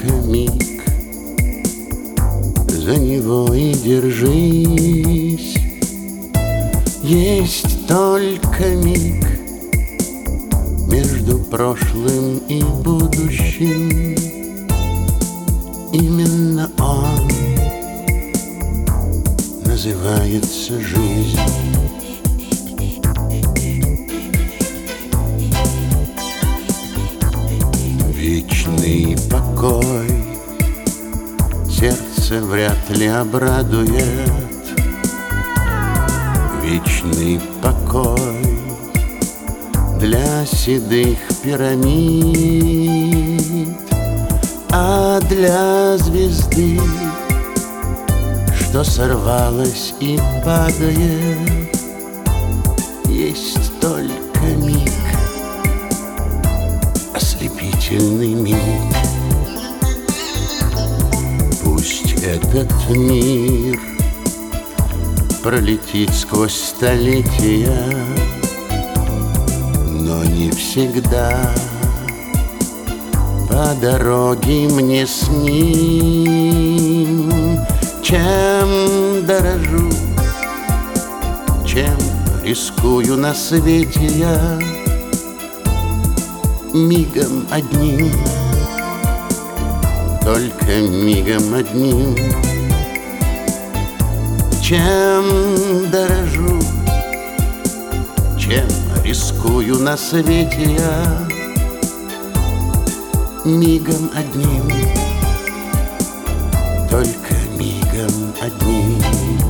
только миг, за него и держись. Есть только миг между прошлым и будущим. Именно он называется жизнь. Вечный покой сердце вряд ли обрадует. Вечный покой для седых пирамид, а для звезды, что сорвалась и падает, есть только миг, ослепительный миг. Пусть этот мир пролетит сквозь столетия, но не всегда по дороге мне с ним. Чем дорожу, чем рискую на свете я, мигом одним, только мигом одним. Чем дорожу, чем рискую на свете я, мигом одним, только мигом одним.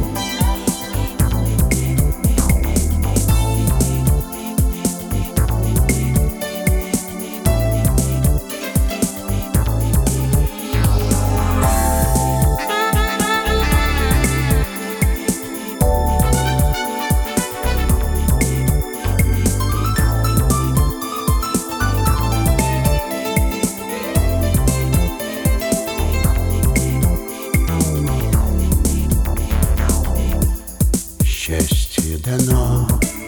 Счастье дано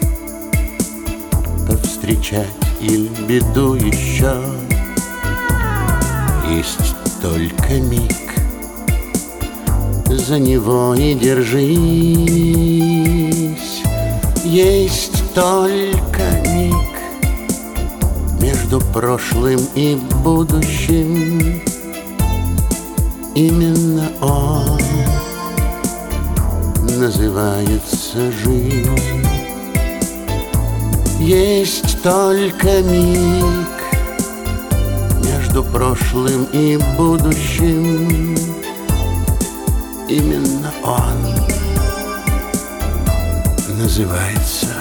повстречать или беду еще. Есть только миг, за него и держись. Есть только миг между прошлым и будущим. Именно он называется жизнь. Есть только миг между прошлым и будущим. Именно он называется